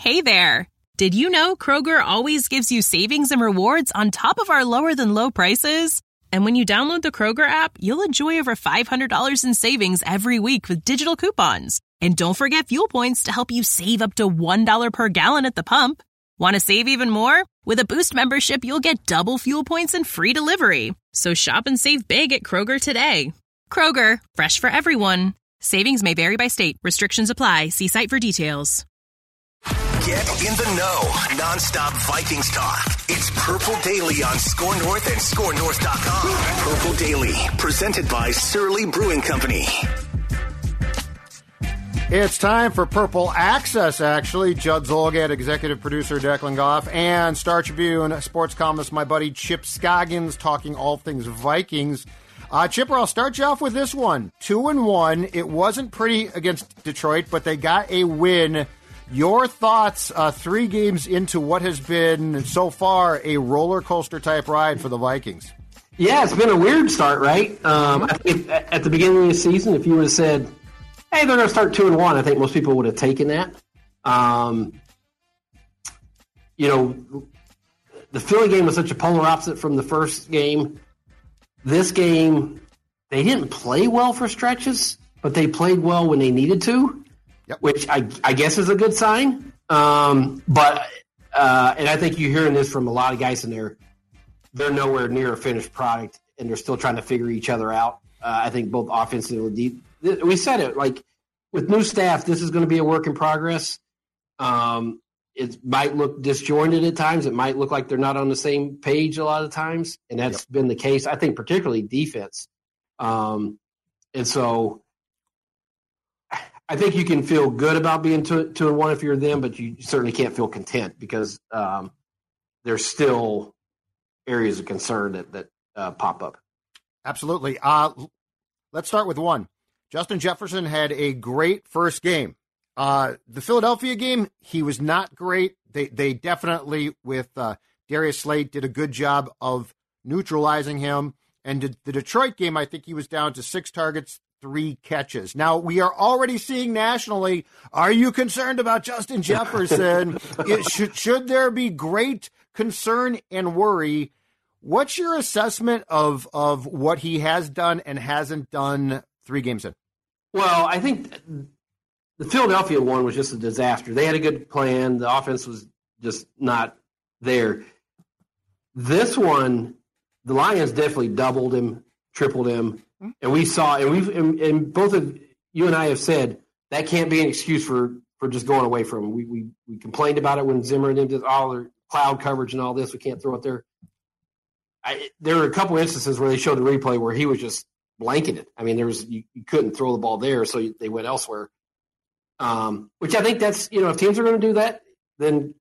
Hey there! Did you know Kroger always gives you savings and rewards on top of our lower-than-low prices? And when you download the Kroger app, you'll enjoy over $500 in savings every week with digital coupons. And don't forget fuel points to help you save up to $1 per gallon at the pump. Want to save even more? With a Boost membership, you'll get double fuel points and free delivery. So shop and save big at Kroger today. Kroger, fresh for everyone. Savings may vary by state. Restrictions apply. See site for details. Get in the know. Non-stop Vikings talk. It's Purple Daily on Score North and ScoreNorth.com. Purple Daily, presented by Surly Brewing Company. It's time for Purple Access, actually. Judd Zolgad, executive producer Declan Goff, and Star Tribune sports columnist, my buddy Chip Scoggins, talking all things Vikings. Chipper, I'll start you off with this one. 2-1. It wasn't pretty against Detroit, but they got a win. Your thoughts 3 games into what has been, so far, a roller coaster type ride for the Vikings? Yeah, it's been a weird start, right? I think at the beginning of the season, if you would have said, hey, they're going to start 2-1, I think most people would have taken that. The Philly game was such a polar opposite from the first game. This game, they didn't play well for stretches, but they played well when they needed to, which I guess is a good sign. And I think you're hearing this from a lot of guys in there. They're nowhere near a finished product, and they're still trying to figure each other out. I think both offensively and deep. We said it, like, with new staff, this is going to be a work in progress. It might look disjointed at times. It might look like they're not on the same page a lot of times, and that's been the case, I think, particularly defense. And so I think you can feel good about being 2-1 if you're them, but you certainly can't feel content because there's still areas of concern that pop up. Absolutely. Let's start with one. Justin Jefferson had a great first game. The Philadelphia game, he was not great. They definitely, with Darius Slade, did a good job of neutralizing him. And the Detroit game, I think he was down to 6 targets, 3 catches. Now, we are already seeing nationally, are you concerned about Justin Jefferson? Should there be great concern and worry? What's your assessment of what he has done and hasn't done 3 games in? Well, I think the Philadelphia one was just a disaster. They had a good plan. The offense was just not there. This one, the Lions definitely doubled him, tripled him, and we saw, and both of you and I have said that can't be an excuse for just going away from him. We complained about it when Zimmer and them did all their cloud coverage and all this. We can't throw it there. There were a couple instances where they showed the replay where he was just blanketed. I mean, you couldn't throw the ball there, so they went elsewhere. Which I think that's, if teams are going to do that, then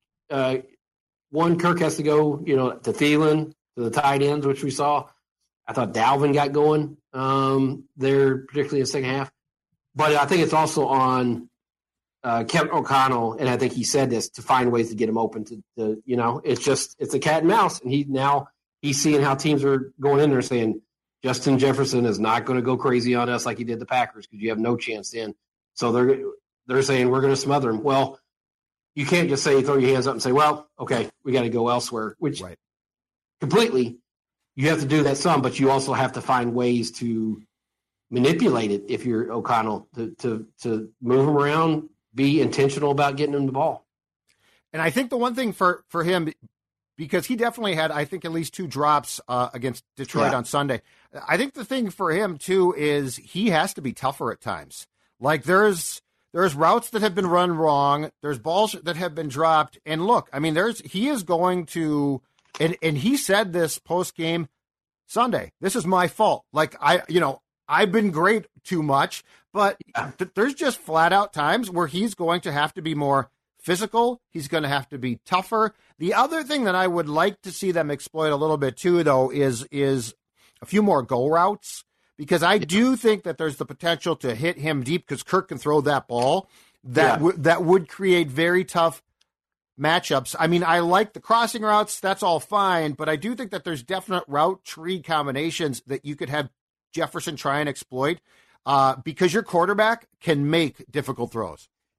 Kirk has to go, to Thielen, to the tight ends, which we saw. I thought Dalvin got going there, particularly in the second half. But I think it's also on Kevin O'Connell, and I think he said this, to find ways to get him open to it's a cat and mouse. And he's seeing how teams are going in there saying, Justin Jefferson is not going to go crazy on us like he did the Packers because you have no chance then. So they're saying we're going to smother him. Well, you can't just say throw your hands up and say, well, okay, we got to go elsewhere, which completely you have to do that some, but you also have to find ways to manipulate it if you're O'Connell to move him around, be intentional about getting him the ball. And I think the one thing for him, because he definitely had, I think, at least 2 drops against Detroit on Sunday. I think the thing for him, too, is he has to be tougher at times. Like, there's routes that have been run wrong. There's balls that have been dropped. And look, I mean, he is going to, and he said this post-game Sunday, this is my fault. Like, I've been great too much, but there's just flat out times where he's going to have to be more physical. He's going to have to be tougher. The other thing that I would like to see them exploit a little bit too, though, is a few more go routes, because I do think that there's the potential to hit him deep because Kirk can throw that ball. That would create very tough matchups. I mean, I like the crossing routes. That's all fine, but I do think that there's definite route tree combinations that you could have Jefferson try and exploit because your quarterback can make difficult throws.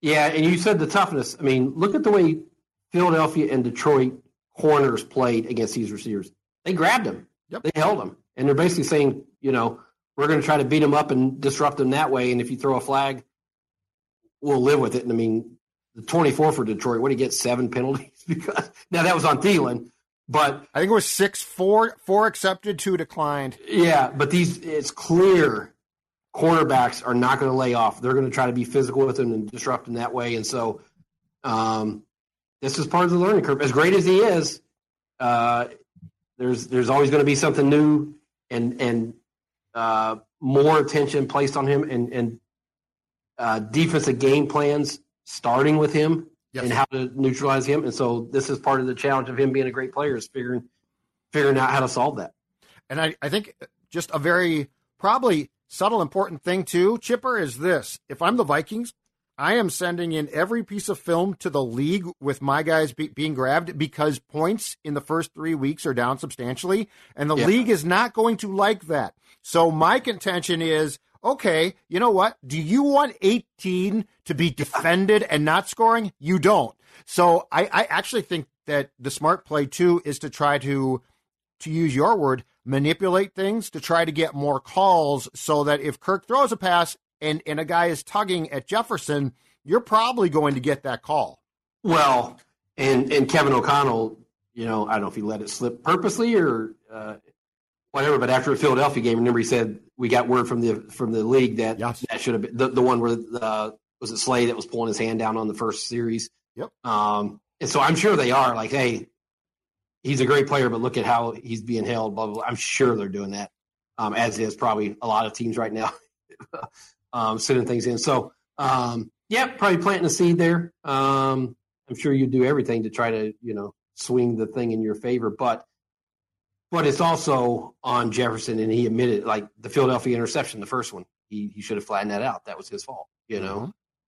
Yeah, and you said the toughness. I mean, look at the way Philadelphia and Detroit corners played against these receivers. They grabbed them. Yep. They held them. And they're basically saying, we're going to try to beat them up and disrupt them that way. And if you throw a flag, we'll live with it. And I mean, the 24 for Detroit, what did he get? 7 penalties? Because now that was on Thielen, but I think it was 6, 4 accepted, 2 declined. Yeah, but it's clear cornerbacks are not going to lay off. They're going to try to be physical with them and disrupt them that way. And so this is part of the learning curve. As great as he is, there's always going to be something new and more attention placed on him and defensive game plans starting with him. Yes. And how to neutralize him. And so this is part of the challenge of him being a great player is figuring out how to solve that. And I think just a very probably subtle, important thing too, Chipper, is this. If I'm the Vikings, I am sending in every piece of film to the league with my guys being grabbed because points in the first 3 weeks are down substantially, and the league is not going to like that. So my contention is, okay, you know what? Do you want 18 to be defended and not scoring? You don't. So I actually think that the smart play, too, is to try to use your word, manipulate things to try to get more calls so that if Kirk throws a pass and a guy is tugging at Jefferson, you're probably going to get that call. Well, and Kevin O'Connell, I don't know if he let it slip purposely or whatever, but after the Philadelphia game, remember he said we got word from the league that that should have been the one where was it Slay that was pulling his hand down on the first series. Yep. And so I'm sure they are like, hey, he's a great player, but look at how he's being held. Blah blah blah. I'm sure they're doing that, as is probably a lot of teams right now, sending things in. So probably planting a seed there. I'm sure you do everything to try to swing the thing in your favor, but it's also on Jefferson, and he admitted, like the Philadelphia interception, the first one, he should have flattened that out. That was his fault, Mm-hmm.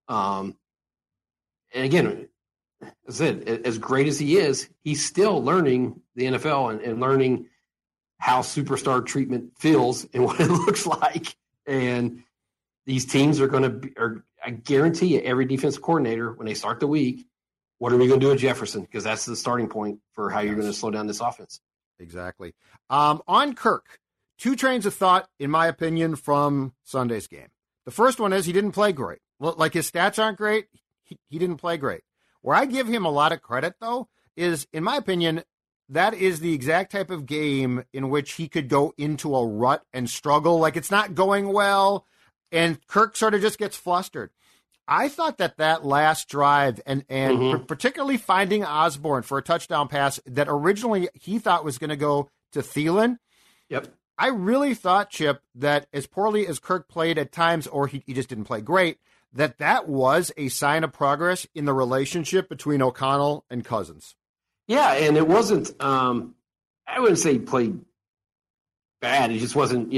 And again, as I said, as great as he is, he's still learning the NFL and learning how superstar treatment feels and what it looks like. And these teams are going to be, I guarantee you, every defensive coordinator, when they start the week, what are we going to do with Jefferson? Because that's the starting point for how you're going to slow down this offense. Exactly. On Kirk, 2 trains of thought, in my opinion, from Sunday's game. The first one is he didn't play great. Well, like his stats aren't great. He didn't play great. Where I give him a lot of credit, though, is, in my opinion, that is the exact type of game in which he could go into a rut and struggle. Like it's not going well, and Kirk sort of just gets flustered. I thought that last drive and particularly finding Osborne for a touchdown pass that originally he thought was going to go to Thielen. Yep. I really thought, Chip, that as poorly as Kirk played at times, or he just didn't play great, that was a sign of progress in the relationship between O'Connell and Cousins. Yeah, and it wasn't, I wouldn't say he played bad. It just wasn't,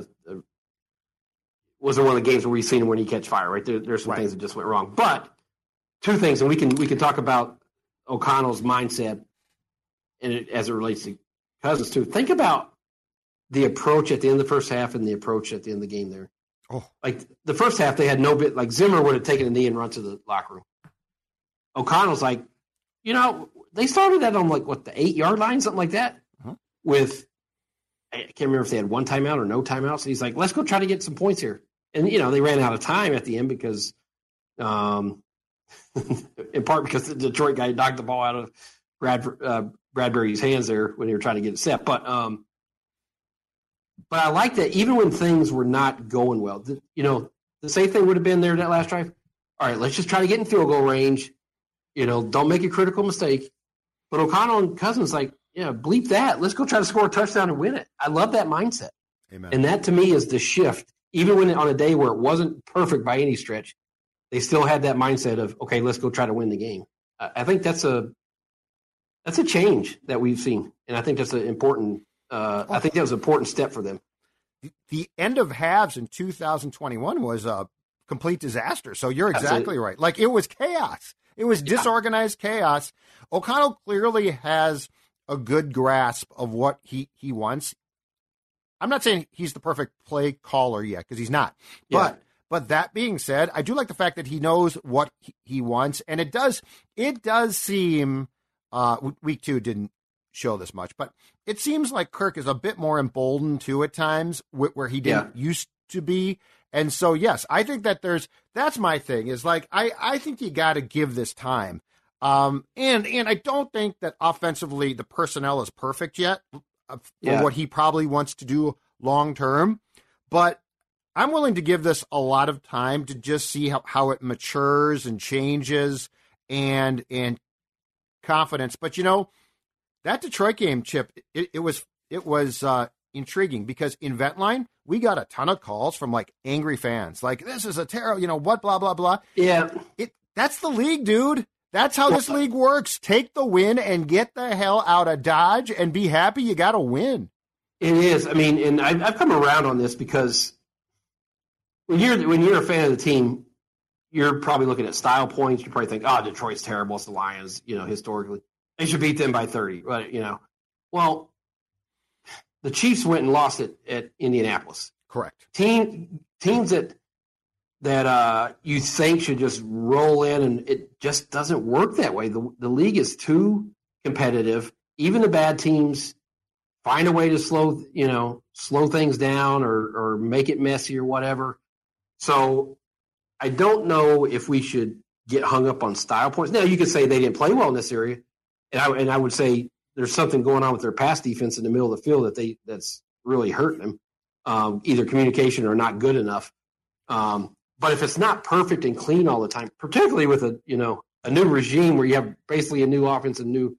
wasn't one of the games where we've seen him when he catch fire, right? There's some things that just went wrong. But 2 things, and we can talk about O'Connell's mindset and as it relates to Cousins too. Think about the approach at the end of the first half and the approach at the end of the game there. Oh. Like the first half, they had no bit. Like Zimmer would have taken a knee and run to the locker room. O'Connell's like, they started that on the 8-yard line, something like that. Uh-huh. With I can't remember if they had 1 timeout or no timeouts. So he's like, let's go try to get some points here. And they ran out of time at the end because, in part because the Detroit guy knocked the ball out of Bradbury's hands there when they were trying to get it set. But I like that even when things were not going well, the same thing would have been there that last drive. All right, let's just try to get in field goal range. Don't make a critical mistake. But O'Connell and Cousins bleep that. Let's go try to score a touchdown and win it. I love that mindset. Amen. And that to me is the shift. Even when on a day where it wasn't perfect by any stretch, they still had that mindset of, okay, let's go try to win the game. I think that's a change that we've seen. And I think that's an important I think that was an important step for them. The end of halves in 2021 was a complete disaster. So you're exactly right. Like it was chaos. It was disorganized chaos. O'Connell clearly has a good grasp of what he wants. I'm not saying he's the perfect play caller yet because he's not. But that being said, I do like the fact that he knows what he wants, and it does seem week 2 didn't show this much, but it seems like Kirk is a bit more emboldened too at times where he didn't used to be. And so, yes, I think that that's my thing is like, I think you got to give this time. And I don't think that offensively the personnel is perfect yet for what he probably wants to do long term, but I'm willing to give this a lot of time to just see how it matures and changes and confidence. But that Detroit game, Chip, it was intriguing because in Ventline we got a ton of calls from like angry fans, like this is a terrible, what, blah blah blah. Yeah, that's the league, dude. That's how this league works. Take the win and get the hell out of Dodge and be happy you got to win. It is. I mean, and I've come around on this because when you're a fan of the team, you're probably looking at style points. You probably think, oh, Detroit's terrible. It's the Lions, historically. They should beat them by 30. But, well, the Chiefs went and lost it at Indianapolis. Correct. Teams that you think should just roll in, and it just doesn't work that way. The league is too competitive. Even the bad teams find a way to slow things down or make it messy or whatever. So I don't know if we should get hung up on style points. Now, you could say they didn't play well in this area, and I would say there's something going on with their pass defense in the middle of the field that's really hurting them, either communication or not good enough. But if it's not perfect and clean all the time, particularly with a new regime where you have basically a new offense and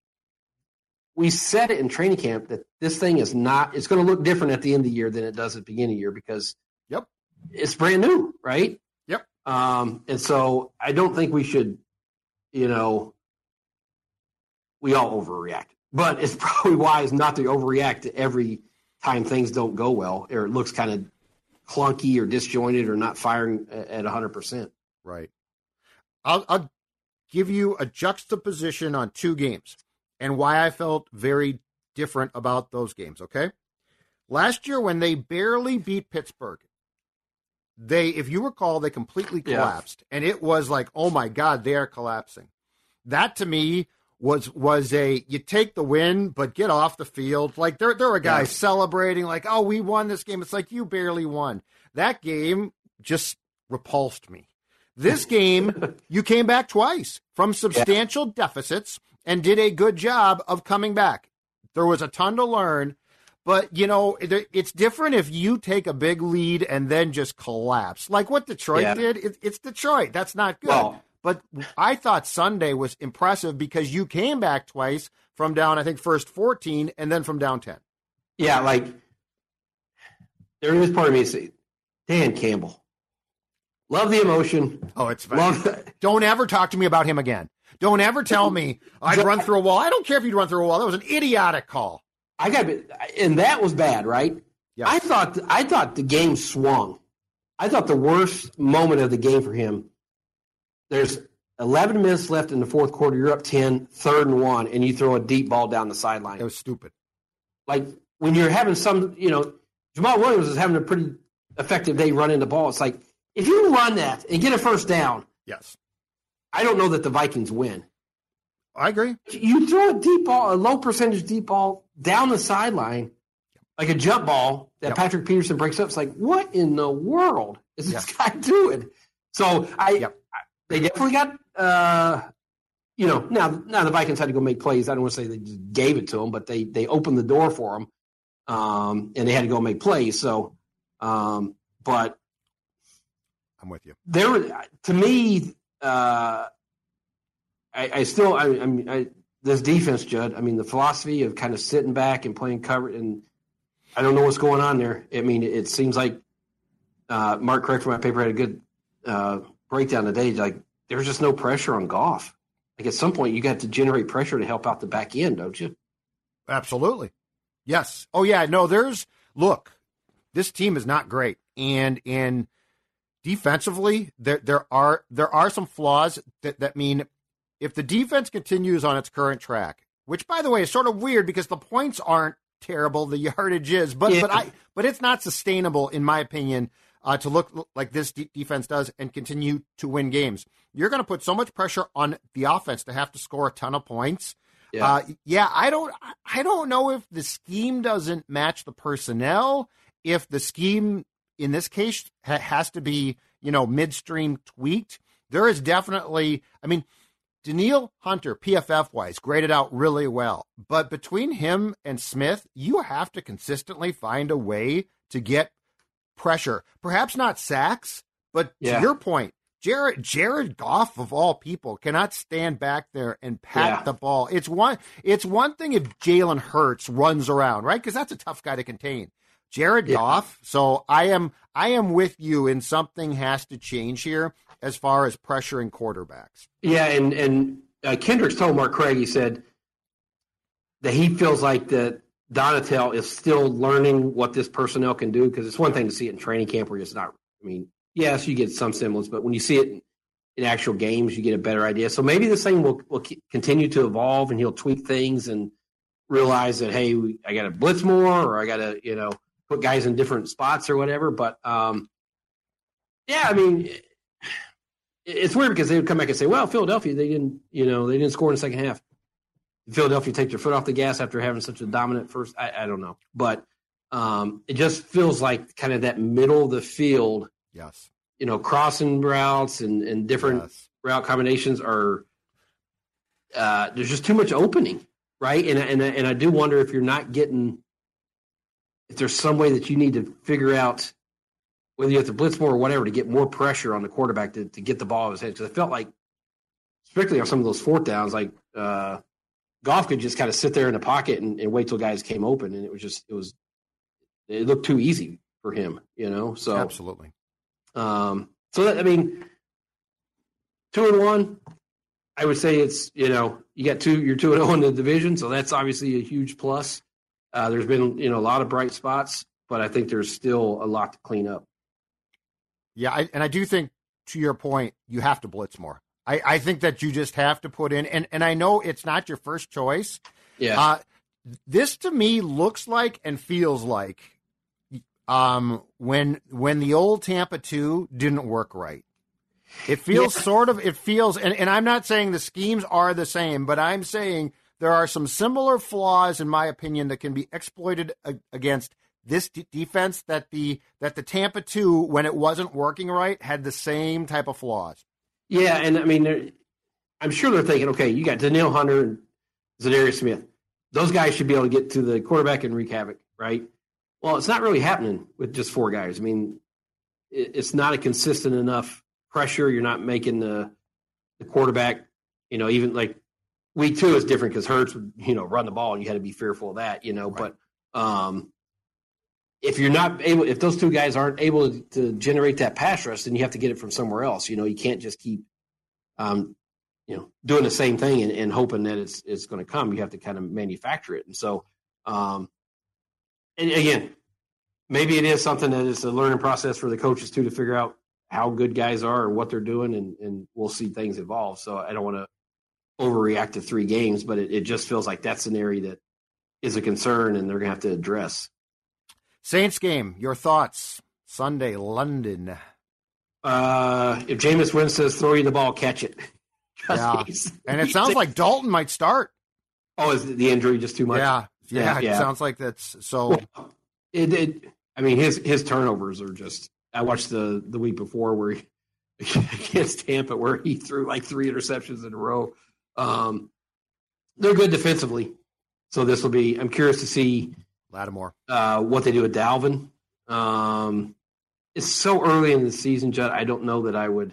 we said it in training camp that this thing is not. It's going to look different at the end of the year than it does at the beginning of the year because it's brand new, right? Yep. And so I don't think we should, we all overreact. But it's probably wise not to overreact every time things don't go well or it looks kind of clunky or disjointed or not firing at 100%. Right. I'll give you a juxtaposition on 2 games and why I felt very different about those games, okay? Last year when they barely beat Pittsburgh, if you recall, they completely collapsed. And it was like, oh my God, they are collapsing. That to me was you take the win, but get off the field. Like there were guys celebrating like, oh, we won this game. It's like you barely won. That game just repulsed me. This game, you came back twice from substantial deficits and did a good job of coming back. There was a ton to learn. But, it's different if you take a big lead and then just collapse. Like what Detroit did, it's Detroit. That's not good. Well, but I thought Sunday was impressive because you came back twice from down, I think, first 14 and then from down 10. Yeah, like there is part of me to say, Dan Campbell. Love the emotion. Oh, it's fine. Don't ever talk to me about him again. Don't ever tell me I'd run through a wall. I don't care if you'd run through a wall. That was an idiotic call. And that was bad, right? Yeah. I thought the game swung. I thought the worst moment of the game for him. There's 11 minutes left in the fourth quarter. You're up 10, 3rd and 1, and you throw a deep ball down the sideline. It was stupid. Like when you're having Jamal Williams is having a pretty effective day running the ball. It's like if you run that and get a first down. Yes. I don't know that the Vikings win. I agree. You throw a deep ball, a low percentage deep ball down the sideline, like a jump ball that Patrick Peterson breaks up. It's like, what in the world is this guy doing? So they definitely got, now the Vikings had to go make plays. I don't want to say they just gave it to them, but they opened the door for them, and they had to go make plays. So, but I'm with you. To me, this defense, Judd, I mean, the philosophy of kind of sitting back and playing cover, and I don't know what's going on there. I mean, it seems like Mark Craig from my paper had a good breakdown today. Like, there's just no pressure on Goff. Like, at some point, you got to generate pressure to help out the back end, don't you? Absolutely. Yes. Oh, yeah. No, look, this team is not great. And in defensively, there are some flaws that mean if the defense continues on its current track, which, by the way, is sort of weird because the points aren't terrible, the yardage is, but it's not sustainable, in my opinion, to look like this defense does and continue to win games. You're going to put so much pressure on the offense to have to score a ton of points. Yeah, I don't know if the scheme doesn't match the personnel, if the scheme in this case has to be, midstream tweaked. There is definitely, Danielle Hunter, PFF-wise, graded out really well. But between him and Smith, you have to consistently find a way to get pressure. Perhaps not sacks, but to your point, Jared Goff, of all people, cannot stand back there and pat the ball. It's one thing if Jalen Hurts runs around, right? Because that's a tough guy to contain. Jared Goff. So I am with you in something has to change here as far as pressuring quarterbacks. Yeah, and Kendricks told Mark Craig, he said that he feels like that Donatel is still learning what this personnel can do, because it's one thing to see it in training camp where it's not, yes, you get some semblance, but when you see it in actual games, you get a better idea. So maybe this thing will continue to evolve, and he'll tweak things and realize that, hey, I got to blitz more, or I got to, put guys in different spots or whatever. But, it's weird because they would come back and say, well, Philadelphia, they didn't score in the second half. Philadelphia take their foot off the gas after having such a dominant first. I don't know. But it just feels like kind of that middle of the field. Yes. Crossing routes and different route combinations are there's just too much opening, right? And I do wonder if you're not getting, if there's some way that you need to figure out whether you have to blitz more or whatever to get more pressure on the quarterback to get the ball in his head. Because I felt like, particularly on some of those fourth downs, like Goff could just kind of sit there in the pocket and wait till guys came open, and it looked too easy for him, So absolutely. So that, 2-1, I would say it's, you got you're 2-0 in the division, so that's obviously a huge plus. There's been, a lot of bright spots, but I think there's still a lot to clean up. Yeah, I do think, to your point, you have to blitz more. I think that you just have to put in, and I know it's not your first choice. Yeah. This to me looks like and feels like when the old Tampa 2 didn't work right. It feels and I'm not saying the schemes are the same, but I'm saying there are some similar flaws, in my opinion, that can be exploited against this defense that the Tampa 2, when it wasn't working right, had the same type of flaws. Yeah, and I'm sure they're thinking, okay, you got Danielle Hunter and Zadarius Smith. Those guys should be able to get to the quarterback and wreak havoc, right? Well, it's not really happening with just four guys. It's not a consistent enough pressure. You're not making the quarterback, even like week 2 is different because Hurts would, run the ball, and you had to be fearful of that, right. But if you're not able, if those two guys aren't able to generate that pass rush, then you have to get it from somewhere else. You can't just keep, doing the same thing and hoping that it's going to come. You have to kind of manufacture it. And so, and again, maybe it is something that is a learning process for the coaches too, to figure out how good guys are and what they're doing, and we'll see things evolve. So I don't want to overreact to 3 games, but it just feels like that's an area that is a concern, and they're going to have to address. Saints game, your thoughts? Sunday, London. If Jameis Winston says throw you the ball, catch it. Yeah. And it sounds like Dalton might start. Oh, is the injury just too much? Yeah. It sounds like that's so. Well, his turnovers are just. I watched the week before where he against Tampa where he threw like 3 interceptions in a row. They're good defensively, so this will be. I'm curious to see Lattimore what they do with Dalvin. It's so early in the season, Judd. I don't know that I would.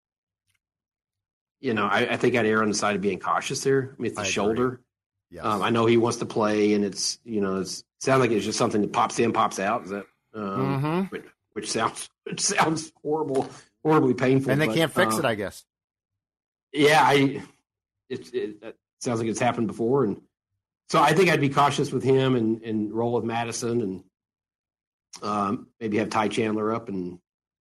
I think I'd err on the side of being cautious there. It's the shoulder. Yes. I know he wants to play, and it sounds like it's just something that pops in, pops out. Is that which sounds horribly painful. And they can't fix it, I guess. Yeah, it sounds like it's happened before, and so I think I'd be cautious with him and roll with Madison, and maybe have Ty Chandler up, and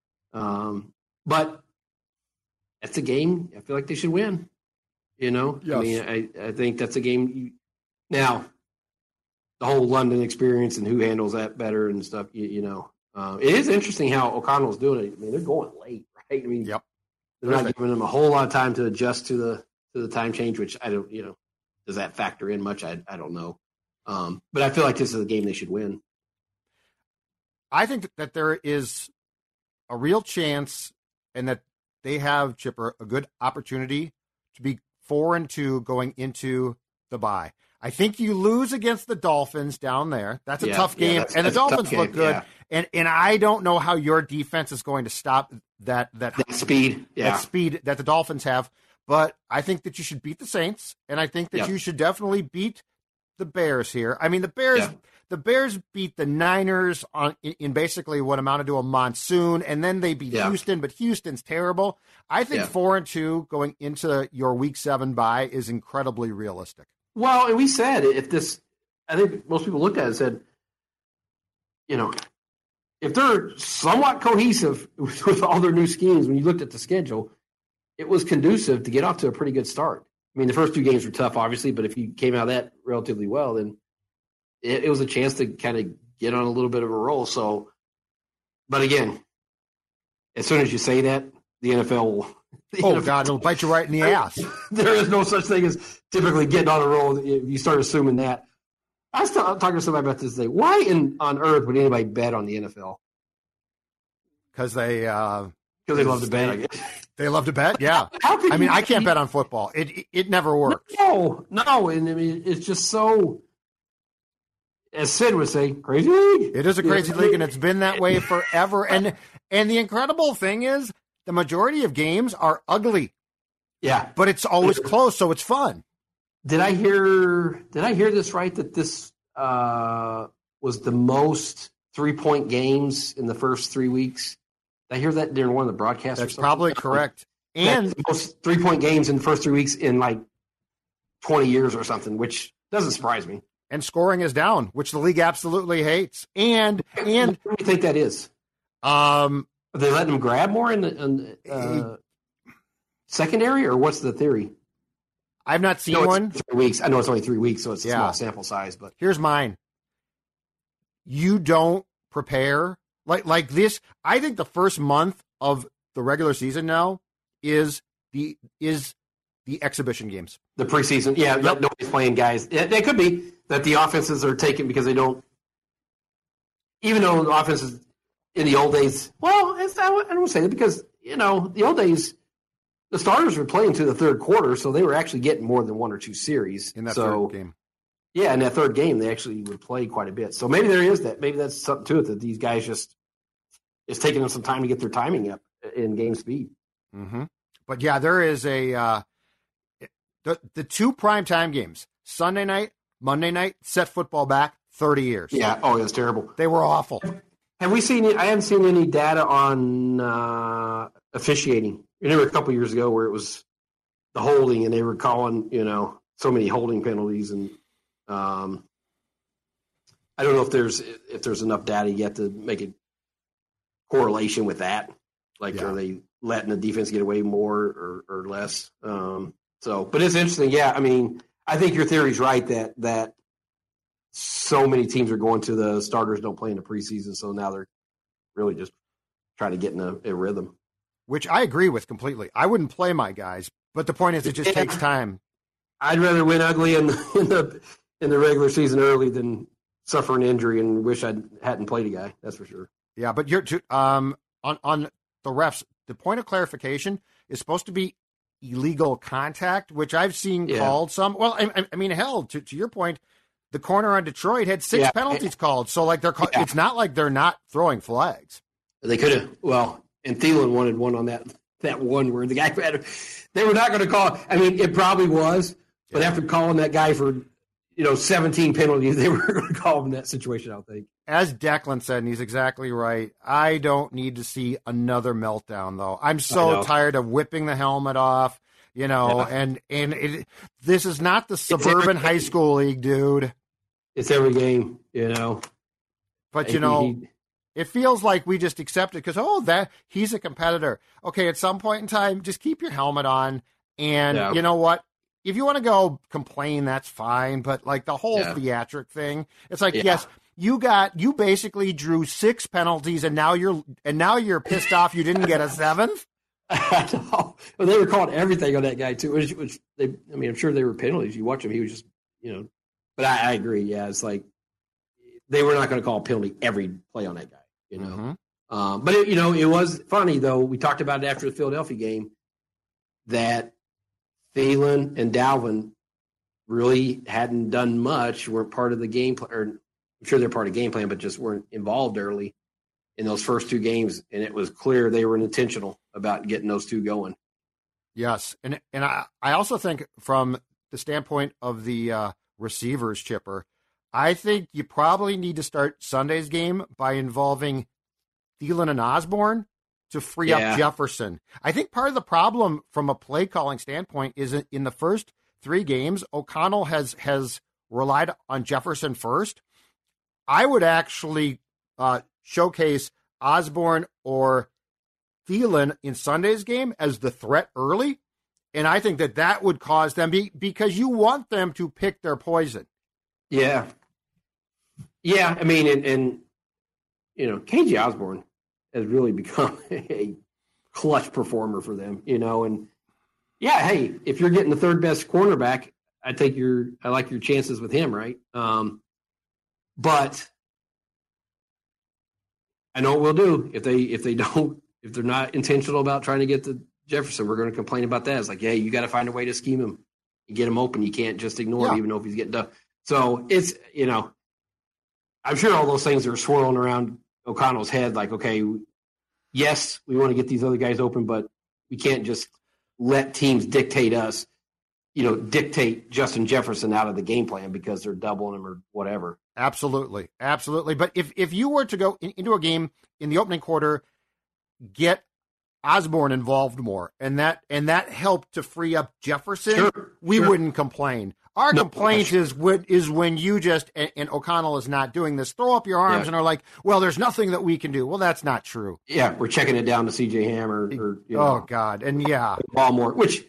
but that's a game I feel like they should win. Yes. I think that's a game. Now, the whole London experience and who handles that better and stuff, It is interesting how O'Connell's doing it. I mean, they're going late, right? I mean, Yep. They're not giving them a whole lot of time to adjust to the time change, which I don't, does that factor in much? I don't know. But I feel like this is a game they should win. I think that there is a real chance and that they have, Chipper, a good opportunity to be 4-2 going into the bye. I think you lose against the Dolphins down there. That's a tough game, and the Dolphins look good. Yeah. And I don't know how your defense is going to stop that speed, that speed that the Dolphins have. But I think that you should beat the Saints, and I think that you should definitely beat the Bears here. I mean, the Bears beat the Niners in basically what amounted to a monsoon, and then they beat Houston, but Houston's terrible. I think 4-2 going into your Week 7 bye is incredibly realistic. Well, and we said I think most people looked at it and said, if they're somewhat cohesive with all their new schemes, when you looked at the schedule, it was conducive to get off to a pretty good start. I mean, the first 2 games were tough, obviously, but if you came out of that relatively well, then it was a chance to kind of get on a little bit of a roll. So, but again, as soon as you say that, the NFL will. God, it'll bite you right in the ass. There is no such thing as typically getting on a roll if you start assuming that. I was talking to somebody about this today. Why on earth would anybody bet on the NFL? Because they love to bet, I guess. They love to bet, yeah. I can't bet on football. It never works. No. And I mean, it's just so, as Sid would say, crazy league. It is a crazy league, and it's been that way forever. And the incredible thing is, the majority of games are ugly. Yeah. But it's always close, so it's fun. Did I hear this right, that this was the most 3-point games in the first 3 weeks? Did I hear that during one of the broadcasts? That's probably correct. And the most 3-point games in the first 3 weeks in like 20 years or something, which doesn't surprise me. And scoring is down, which the league absolutely hates. And what do you think that is? Are they letting them grab more in the secondary, or what's the theory? I've not seen one. 3 weeks. I know it's only 3 weeks, so it's a small sample size. But here's mine. You don't prepare like this. I think the first month of the regular season now is the exhibition games. The preseason, nobody's playing guys. It could be that the offenses are taken because they don't. Even though the offenses in the old days, I don't say that because the old days. The starters were playing to the third quarter, so they were actually getting more than 1 or 2 series. In that third game. Yeah, in that third game, they actually would play quite a bit. So maybe there is that. Maybe that's something to it, that these guys it's taking them some time to get their timing up in game speed. Mm-hmm. But, yeah, there is the 2 primetime games, Sunday night, Monday night, set football back 30 years. Yeah, that's terrible. They were awful. Have we seen – I haven't seen any data on officiating. There were a couple years ago where it was the holding, and they were calling, so many holding penalties, and I don't know if there's enough data yet to make a correlation with that. Like, are they letting the defense get away more or less? But it's interesting. Yeah, I mean, I think your theory's right that so many teams are going to the starters don't play in the preseason, so now they're really just trying to get in a rhythm. Which I agree with completely. I wouldn't play my guys, but the point is, it just takes time. I'd rather win ugly in the regular season early than suffer an injury and wish I hadn't played a guy. That's for sure. Yeah, but you're on the refs. The point of clarification is supposed to be illegal contact, which I've seen called some. Well, I mean, hell, to your point, the corner on Detroit had 6 penalties called. So like it's not like they're not throwing flags. They could have. Well. And Thielen wanted one on that one where the guy they were not going to call. I mean, it probably was, but after calling that guy for 17 penalties, they were going to call him in that situation, I think. As Declan said, and he's exactly right, I don't need to see another meltdown, though. I'm so tired of whipping the helmet off, and this is not the suburban high school league, dude. It's every game, But, it feels like we just accept it because, that he's a competitor. Okay, at some point in time, just keep your helmet on. And you know what? If you want to go complain, that's fine. But like the whole theatric thing, it's like, yes, you basically drew 6 penalties, and now you're pissed off you didn't get a 7th. Well, they were calling everything on that guy too. I'm sure they were penalties. You watch him; he was just, But I agree. Yeah, it's like they were not going to call a penalty every play on that guy. Mm-hmm. But it was funny though. We talked about it after the Philadelphia game that Thielen and Dalvin really hadn't done much, weren't part of the game plan, or I'm sure they're part of the game plan, but just weren't involved early in those first 2 games, and it was clear they were intentional about getting those 2 going. Yes, and I also think from the standpoint of the receivers, Chipper, I think you probably need to start Sunday's game by involving Thielen and Osborne to free up Jefferson. I think part of the problem from a play calling standpoint is in the first 3 games, O'Connell has relied on Jefferson first. I would actually showcase Osborne or Thielen in Sunday's game as the threat early, and I think that would cause them because you want them to pick their poison. Yeah. I mean, and KJ Osborne has really become a clutch performer for them, and yeah, hey, if you're getting the 3rd best cornerback, I like your chances with him, right? But I know what we'll do if they're not intentional about trying to get to Jefferson. We're going to complain about that. It's like, yeah, you got to find a way to scheme him and get him open. You can't just ignore him, even though if he's getting done. So it's I'm sure all those things are swirling around O'Connell's head. Like, okay, yes, we want to get these other guys open, but we can't just let teams dictate us. Dictate Justin Jefferson out of the game plan because they're doubling him or whatever. Absolutely. But if you were to go into a game in the opening quarter, get Osborne involved more, and that helped to free up Jefferson, we wouldn't complain. Our complaint is when you just, and O'Connell is not doing this, throw up your arms and are like, well, there's nothing that we can do. Well, that's not true. Yeah, we're checking it down to C.J. Ham or oh, God. And Baltimore, which,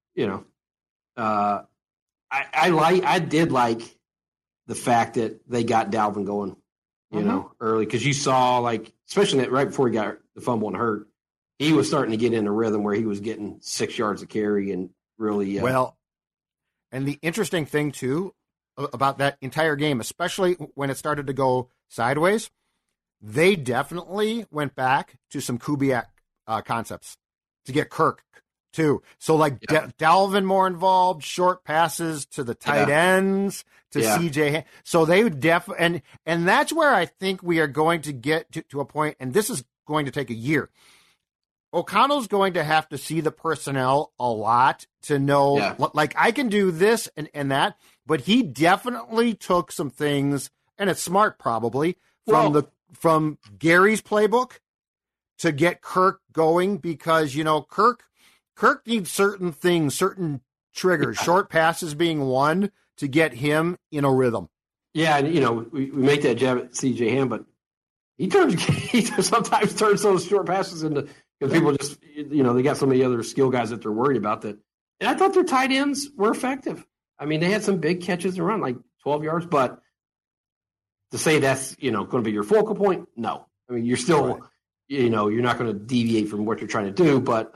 I did like the fact that they got Dalvin going, early, because you saw, like, especially right before he got the fumble and hurt, he was starting to get in a rhythm where he was getting 6 yards of carry and really and the interesting thing, too, about that entire game, especially when it started to go sideways, they definitely went back to some Kubiak concepts to get Kirk, too. So, like, Dalvin more involved, short passes to the tight ends, to CJ. So they would and that's where I think we are going to get to a point, and this is going to take a year. O'Connell's going to have to see the personnel a lot to know, like, I can do this and that, but he definitely took some things, and it's smart probably, from Gary's playbook to get Kirk going, because, Kirk needs certain things, certain triggers, short passes being one, to get him in a rhythm. Yeah, and, we make that jab at C.J. Ham, but he sometimes turns those short passes into – because people just, they got so many other skill guys that they're worried about that. And I thought their tight ends were effective. I mean, they had some big catches and run, like 12 yards, but to say that's, going to be your focal point, no. I mean, you're still, you're not going to deviate from what you're trying to do, but,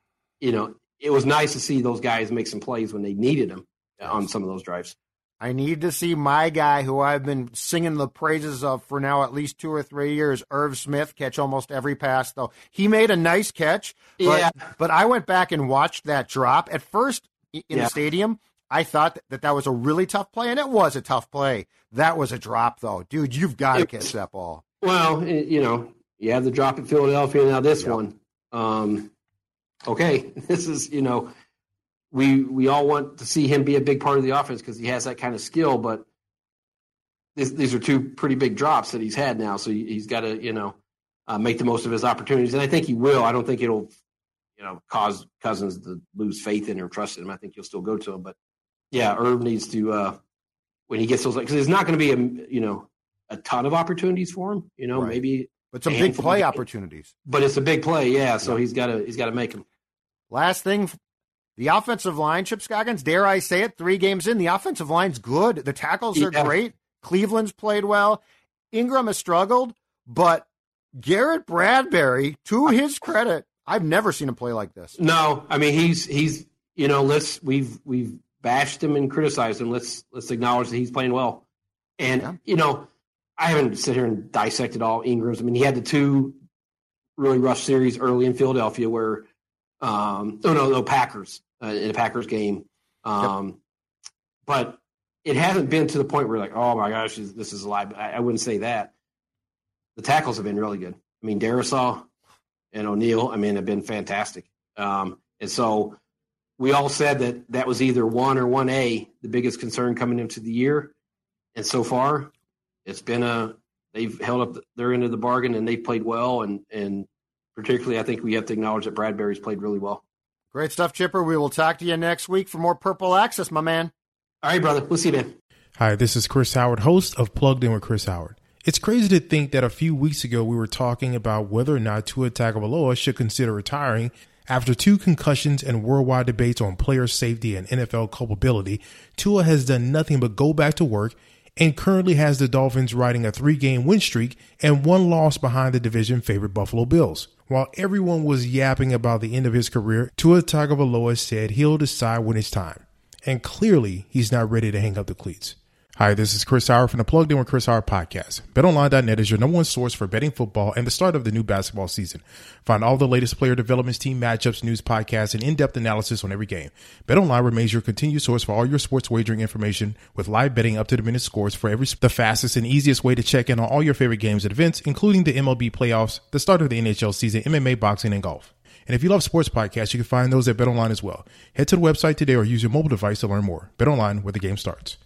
it was nice to see those guys make some plays when they needed them on some of those drives. I need to see my guy, who I've been singing the praises of for now at least 2 or 3 years, Irv Smith, catch almost every pass, though. He made a nice catch, but I went back and watched that drop. At first, in the stadium, I thought that was a really tough play, and it was a tough play. That was a drop, though. Dude, you've got to catch that ball. Well, you have the drop at Philadelphia, now this one. Okay, this is, We all want to see him be a big part of the offense because he has that kind of skill, but these are 2 pretty big drops that he's had now, so he's got to, make the most of his opportunities, and I think he will. I don't think it'll, cause Cousins to lose faith in or trust in him. I think he'll still go to him, but Irv needs to when he gets those, because there's not going to be a ton of opportunities for him, maybe, but some big play opportunities. But it's a big play, so he's got to make them. Last thing. The offensive line, Chip Scoggins, dare I say it, 3 games in, the offensive line's good. The tackles are great. Cleveland's played well. Ingram has struggled, but Garrett Bradbury, to his credit, I've never seen him play like this. No, I mean he's we've bashed him and criticized him. Let's acknowledge that he's playing well. And I haven't sit here and dissected all Ingram's. I mean, he had the 2 really rough series early in Philadelphia where Packers in a Packers game. But it hasn't been to the point where like, oh my gosh, this is a lie. I wouldn't say that. The tackles have been really good. I mean, Darisaw and O'Neal, have been fantastic. And so we all said that was either 1 or 1A, the biggest concern coming into the year. And so far, it's been they've held up their end of the bargain and they've played well. And particularly, I think we have to acknowledge that Bradbury's played really well. Great stuff, Chipper. We will talk to you next week for more Purple Access, my man. All right, brother. We'll see you then. Hi, this is Chris Howard, host of Plugged In with Chris Howard. It's crazy to think that a few weeks ago we were talking about whether or not Tua Tagovailoa should consider retiring after 2 concussions and worldwide debates on player safety and NFL culpability. Tua has done nothing but go back to work and currently has the Dolphins riding a 3-game win streak and 1 loss behind the division favorite Buffalo Bills. While everyone was yapping about the end of his career, Tua Tagovailoa said he'll decide when it's time. And clearly, he's not ready to hang up the cleats. Hi, this is Chris Howard from the Plugged In with Chris Howard podcast. BetOnline.net is your #1 source for betting football and the start of the new basketball season. Find all the latest player developments, team matchups, news, podcasts, and in-depth analysis on every game. BetOnline remains your continued source for all your sports wagering information with live betting, up-to-the-minute scores for the fastest and easiest way to check in on all your favorite games and events, including the MLB playoffs, the start of the NHL season, MMA, boxing, and golf. And if you love sports podcasts, you can find those at BetOnline as well. Head to the website today or use your mobile device to learn more. BetOnline, where the game starts.